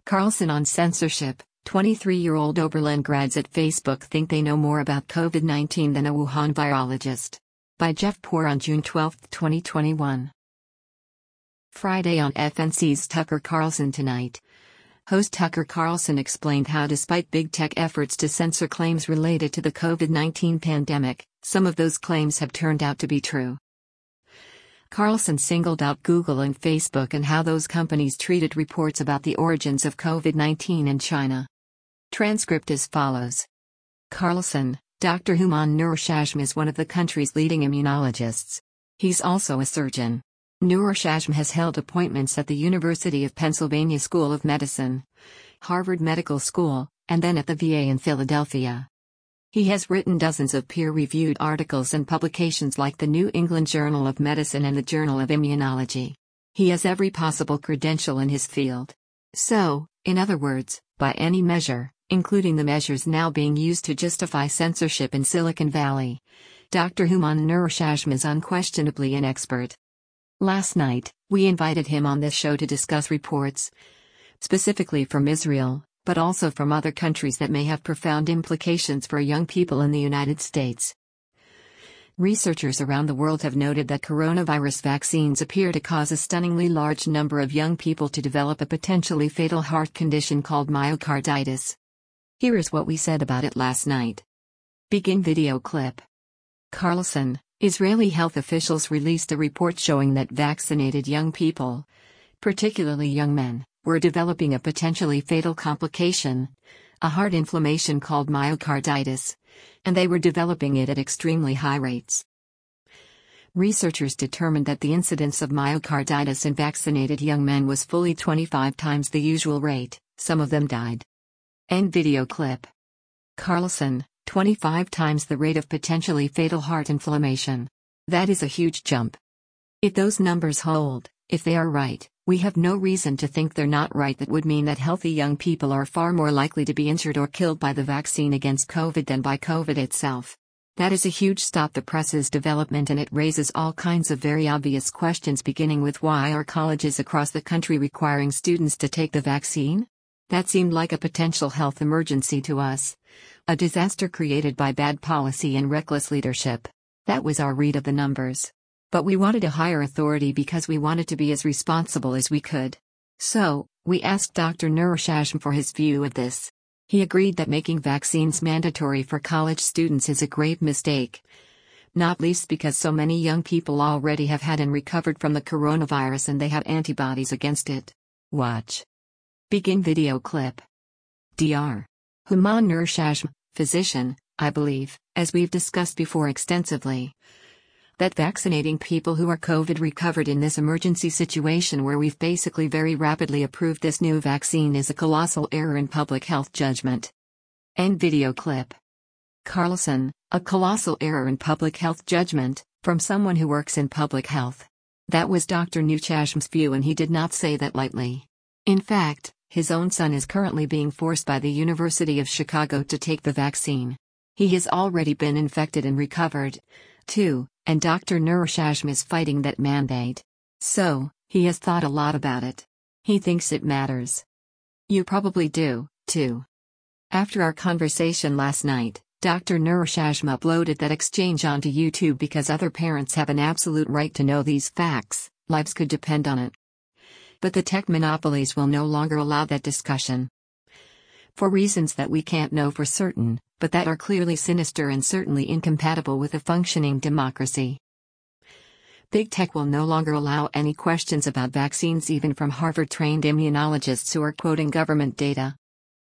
Carlson on censorship. 23-year-old Oberlin grads at Facebook think they know more about COVID-19 than a Wuhan virologist. By Jeff Poor on June 12, 2021. Friday on FNC's Tucker Carlson Tonight. Host Tucker Carlson explained how despite big tech efforts to censor claims related to the COVID-19 pandemic, some of those claims have turned out to be true. Carlson singled out Google and Facebook and how those companies treated reports about the origins of COVID-19 in China. Transcript as follows. Carlson, Dr. Houman Noorshajm is one of the country's leading immunologists. He's also a surgeon. Noorshajm has held appointments at the University of Pennsylvania School of Medicine, Harvard Medical School, and then at the VA in Philadelphia. He has written dozens of peer-reviewed articles and publications like the New England Journal of Medicine and the Journal of Immunology. He has every possible credential in his field. So, in other words, by any measure, including the measures now being used to justify censorship in Silicon Valley, Dr. Houman Noorshajm is unquestionably an expert. Last night, we invited him on this show to discuss reports, specifically from Israel, but also from other countries that may have profound implications for young people in the United States. Researchers around the world have noted that coronavirus vaccines appear to cause a stunningly large number of young people to develop a potentially fatal heart condition called myocarditis. Here is what we said about it last night. Begin video clip. Carlson, Israeli health officials released a report showing that vaccinated young people, particularly young men, were developing a potentially fatal complication, a heart inflammation called myocarditis, and they were developing it at extremely high rates. Researchers determined that the incidence of myocarditis in vaccinated young men was fully 25 times the usual rate. Some of them died. End video clip. Carlson, 25 times the rate of potentially fatal heart inflammation. That is a huge jump. If those numbers hold, if they are right, we have no reason to think they're not right. That would mean that healthy young people are far more likely to be injured or killed by the vaccine against COVID than by COVID itself. That is a huge stop the press's development, and it raises all kinds of very obvious questions, beginning with why are colleges across the country requiring students to take the vaccine? That seemed like a potential health emergency to us. A disaster created by bad policy and reckless leadership. That was our read of the numbers. But we wanted a higher authority because we wanted to be as responsible as we could. So, we asked Dr. Noorshajm for his view of this. He agreed that making vaccines mandatory for college students is a grave mistake. Not least because so many young people already have had and recovered from the coronavirus and they have antibodies against it. Watch. Begin video clip. Dr. Houman Noorshajm, physician, I believe, as we've discussed before extensively, that vaccinating people who are COVID recovered in this emergency situation where we've basically very rapidly approved this new vaccine is a colossal error in public health judgment. End video clip. Carlson, a colossal error in public health judgment, from someone who works in public health. That was Dr. Noorshajm's view, and he did not say that lightly. In fact, his own son is currently being forced by the University of Chicago to take the vaccine. He has already been infected and recovered, too, and Dr. Noorshajm is fighting that mandate. So, he has thought a lot about it. He thinks it matters. You probably do, too. After our conversation last night, Dr. Noorshajm uploaded that exchange onto YouTube because other parents have an absolute right to know these facts. Lives could depend on it. But the tech monopolies will no longer allow that discussion. For reasons that we can't know for certain, but that are clearly sinister and certainly incompatible with a functioning democracy. Big tech will no longer allow any questions about vaccines, even from Harvard-trained immunologists who are quoting government data.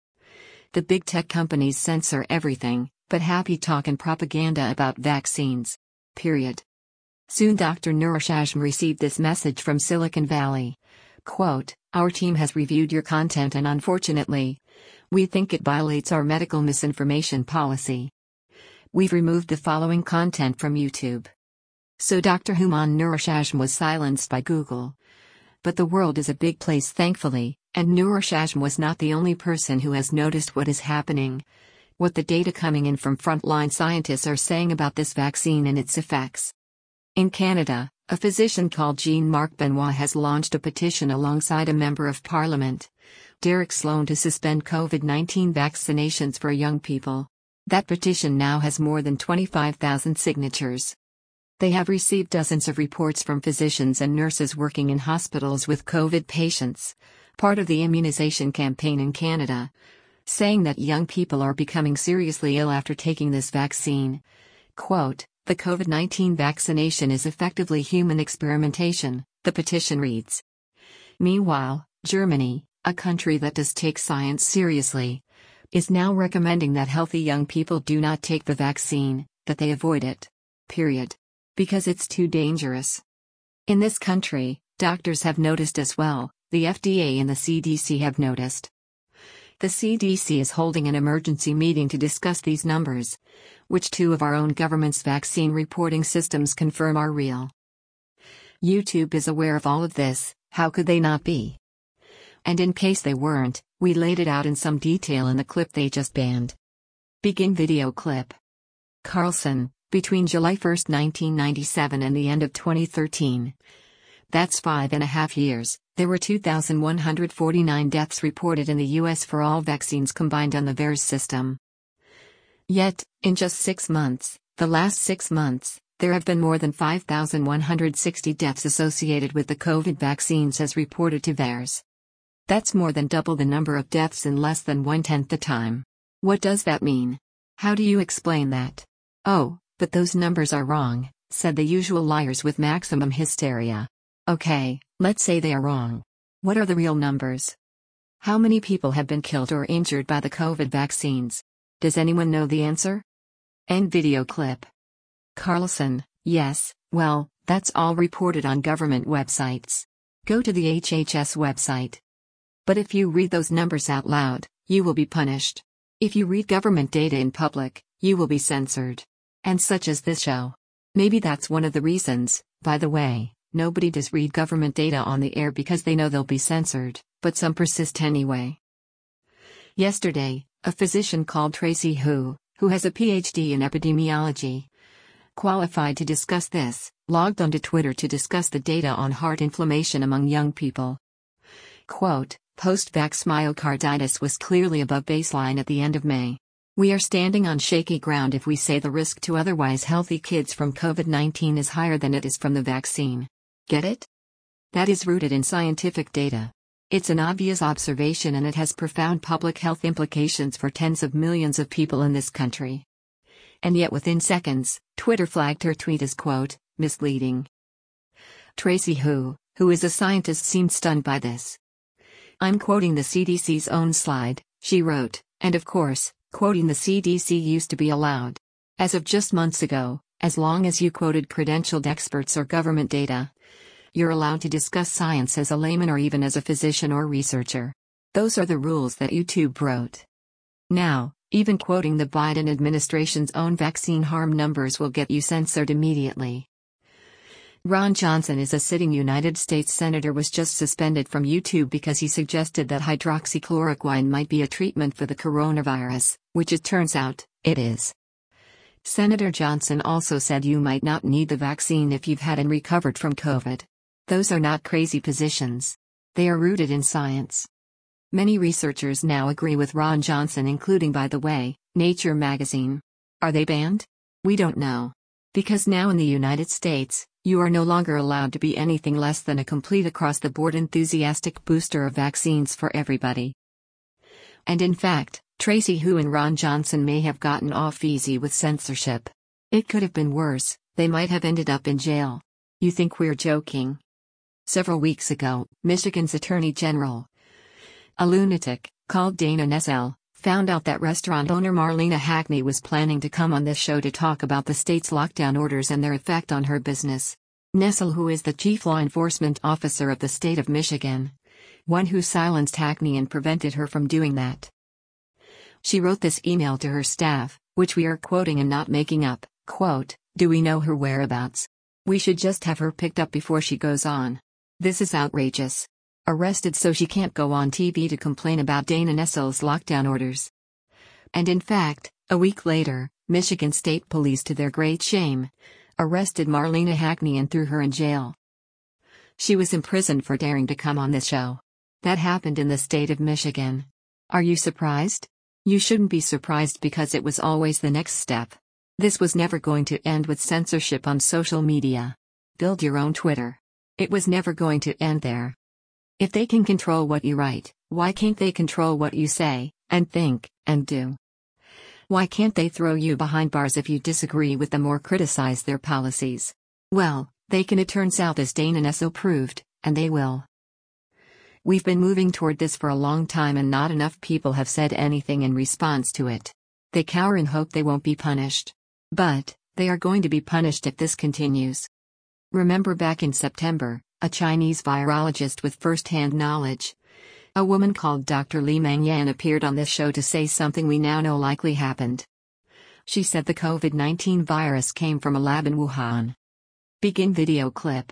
The big tech companies censor everything, but happy talk and propaganda about vaccines. Period. Soon Dr. Noorshajm received this message from Silicon Valley. Quote, "Our team has reviewed your content and unfortunately, we think it violates our medical misinformation policy. We've removed the following content from YouTube." So Dr. Houman Noorshajm was silenced by Google. But the world is a big place, thankfully, and Noorshajm was not the only person who has noticed what is happening, what the data coming in from frontline scientists are saying about this vaccine and its effects. In Canada, A physician called Jean-Marc Benoit has launched a petition alongside a member of parliament, Derek Sloan, to suspend COVID-19 vaccinations for young people. That petition now has more than 25,000 signatures. They have received dozens of reports from physicians and nurses working in hospitals with COVID patients, part of the immunization campaign in Canada, saying that young people are becoming seriously ill after taking this vaccine. Quote, "The COVID-19 vaccination is effectively human experimentation," the petition reads. Meanwhile, Germany, a country that does take science seriously, is now recommending that healthy young people do not take the vaccine, that they avoid it. Period. Because it's too dangerous. In this country, doctors have noticed as well, the FDA and the CDC have noticed. The CDC is holding an emergency meeting to discuss these numbers, which two of our own government's vaccine reporting systems confirm are real. YouTube is aware of all of this, how could they not be? And in case they weren't, we laid it out in some detail in the clip they just banned. Begin video clip. Carlson, between July 1, 1997 and the end of 2013. That's 5.5 years. There were 2,149 deaths reported in the US for all vaccines combined on the VAERS system. Yet, in just 6 months, the last 6 months, there have been more than 5,160 deaths associated with the COVID vaccines as reported to VAERS. That's more than double the number of deaths in less than 1/10 the time. What does that mean? How do you explain that? "Oh, but those numbers are wrong," said the usual liars with maximum hysteria. Okay, let's say they are wrong. What are the real numbers? How many people have been killed or injured by the COVID vaccines? Does anyone know the answer? End video clip. Carlson, yes, well, that's all reported on government websites. Go to the HHS website. But if you read those numbers out loud, you will be punished. If you read government data in public, you will be censored. And such as this show. Maybe that's one of the reasons, by the way. Nobody does read government data on the air because they know they'll be censored, but some persist anyway. Yesterday, a physician called Tracy Hu, who has a PhD in epidemiology, qualified to discuss this, logged onto Twitter to discuss the data on heart inflammation among young people. Quote, "Post-vax myocarditis was clearly above baseline at the end of May. We are standing on shaky ground if we say the risk to otherwise healthy kids from COVID-19 is higher than it is from the vaccine. Get it? That is rooted in scientific data. It's an obvious observation and it has profound public health implications for tens of millions of people in this country." And yet within seconds, Twitter flagged her tweet as quote, "misleading." Tracy Hu is a scientist, seemed stunned by this. "I'm quoting the CDC's own slide," she wrote, and of course, quoting the CDC used to be allowed. As of just months ago, as long as you quoted credentialed experts or government data, you're allowed to discuss science as a layman or even as a physician or researcher. Those are the rules that YouTube wrote. Now, even quoting the Biden administration's own vaccine harm numbers will get you censored immediately. Ron Johnson is a sitting United States senator, was just suspended from YouTube because he suggested that hydroxychloroquine might be a treatment for the coronavirus, which it turns out, it is. Senator Johnson also said you might not need the vaccine if you've had and recovered from COVID. Those are not crazy positions. They are rooted in science. Many researchers now agree with Ron Johnson, including, by the way, Nature magazine. Are they banned? We don't know. Because now in the United States, you are no longer allowed to be anything less than a complete across-the-board enthusiastic booster of vaccines for everybody. And in fact, Tracy Hu and Ron Johnson may have gotten off easy with censorship. It could have been worse, they might have ended up in jail. You think we're joking? Several weeks ago, Michigan's Attorney General, a lunatic, called Dana Nessel, found out that restaurant owner Marlena Hackney was planning to come on this show to talk about the state's lockdown orders and their effect on her business. Nessel, who is the chief law enforcement officer of the state of Michigan, one who silenced Hackney and prevented her from doing that. She wrote this email to her staff, which we are quoting and not making up, quote, "Do we know her whereabouts? We should just have her picked up before she goes on. This is outrageous. Arrested so she can't go on TV to complain about Dana Nessel's lockdown orders." And in fact, a week later, Michigan State Police, to their great shame, arrested Marlena Hackney and threw her in jail. She was imprisoned for daring to come on this show. That happened in the state of Michigan. Are you surprised? You shouldn't be surprised because it was always the next step. This was never going to end with censorship on social media. Build your own Twitter. It was never going to end there. If they can control what you write, why can't they control what you say, and think, and do? Why can't they throw you behind bars if you disagree with them or criticize their policies? Well, they can. It turns out, as Dana Nessel proved, and they will. We've been moving toward this for a long time and not enough people have said anything in response to it. They cower and hope they won't be punished. But, they are going to be punished if this continues. Remember back in September, a Chinese virologist with first-hand knowledge, a woman called Dr. Li Mengyan, appeared on this show to say something we now know likely happened. She said the COVID-19 virus came from a lab in Wuhan. Begin video clip.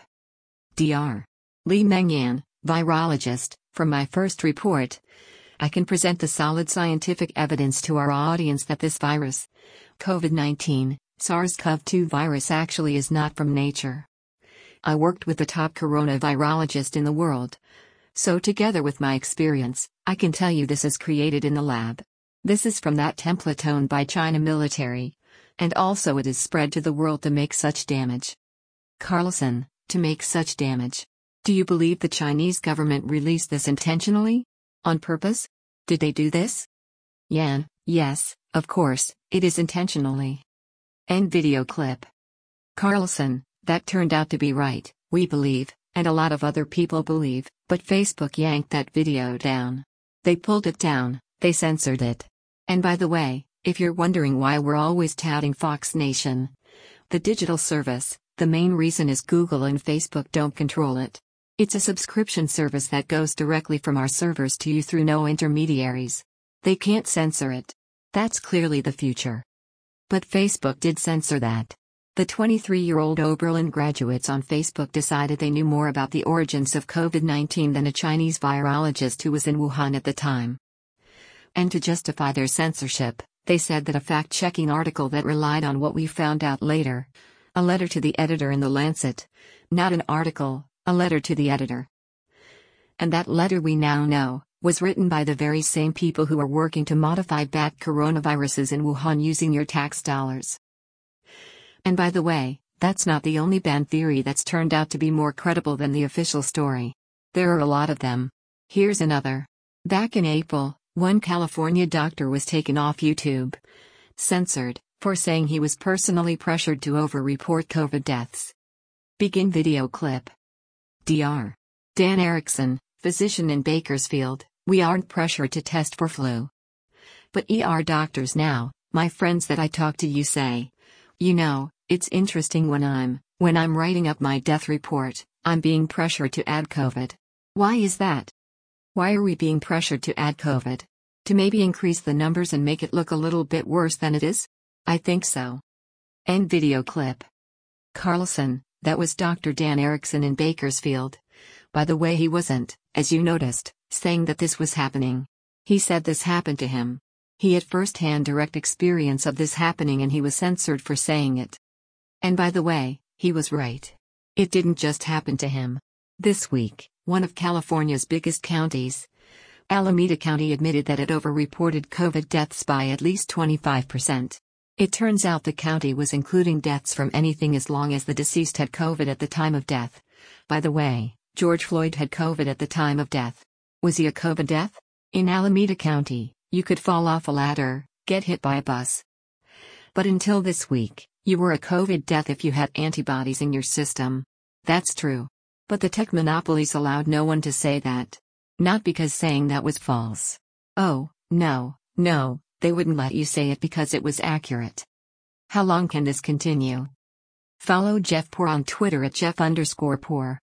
Dr. Li Mengyan, virologist, from my first report, I can present the solid scientific evidence to our audience that this virus, COVID-19, SARS-CoV-2 virus, actually is not from nature. I worked with the top coronavirologist in the world. So together with my experience, I can tell you this is created in the lab. This is from that template owned by China military. And also it is spread to the world to make such damage. Carlson, to make such damage. Do you believe the Chinese government released this intentionally? On purpose? Did they do this? Yan, yes, of course, it is intentionally. End video clip. Carlson, that turned out to be right, we believe, and a lot of other people believe, but Facebook yanked that video down. They pulled it down, they censored it. And by the way, if you're wondering why we're always touting Fox Nation, the digital service, the main reason is Google and Facebook don't control it. It's a subscription service that goes directly from our servers to you through no intermediaries. They can't censor it. That's clearly the future. But Facebook did censor that. The 23-year-old Oberlin graduates on Facebook decided they knew more about the origins of COVID-19 than a Chinese virologist who was in Wuhan at the time. And to justify their censorship, they said that a fact-checking article that relied on what we found out later, a letter to the editor in The Lancet, not an article, a letter to the editor. And that letter, we now know, was written by the very same people who are working to modify bat coronaviruses in Wuhan using your tax dollars. And by the way, that's not the only ban theory that's turned out to be more credible than the official story. There are a lot of them. Here's another. Back in April, one California doctor was taken off YouTube, censored, for saying he was personally pressured to over-report COVID deaths. Begin video clip. Dr. Dan Erickson, physician in Bakersfield, we aren't pressured to test for flu. But doctors now, my friends that I talk to, you say, you know, it's interesting when I'm writing up my death report, I'm being pressured to add COVID. Why is that? Why are we being pressured to add COVID? To maybe increase the numbers and make it look a little bit worse than it is? I think so. End video clip. Carlson, that was Dr. Dan Erickson in Bakersfield. By the way, he wasn't, as you noticed, saying that this was happening. He said this happened to him. He had first-hand direct experience of this happening and he was censored for saying it. And by the way, he was right. It didn't just happen to him. This week, one of California's biggest counties, Alameda County, admitted that it overreported COVID deaths by at least 25%. It turns out the county was including deaths from anything as long as the deceased had COVID at the time of death. By the way, George Floyd had COVID at the time of death. Was he a COVID death? In Alameda County, you could fall off a ladder, get hit by a bus. But until this week, you were a COVID death if you had antibodies in your system. That's true. But the tech monopolies allowed no one to say that. Not because saying that was false. Oh, no, they wouldn't let you say it because it was accurate. How long can this continue? Follow Jeff Poor on Twitter at Jeff_Poor.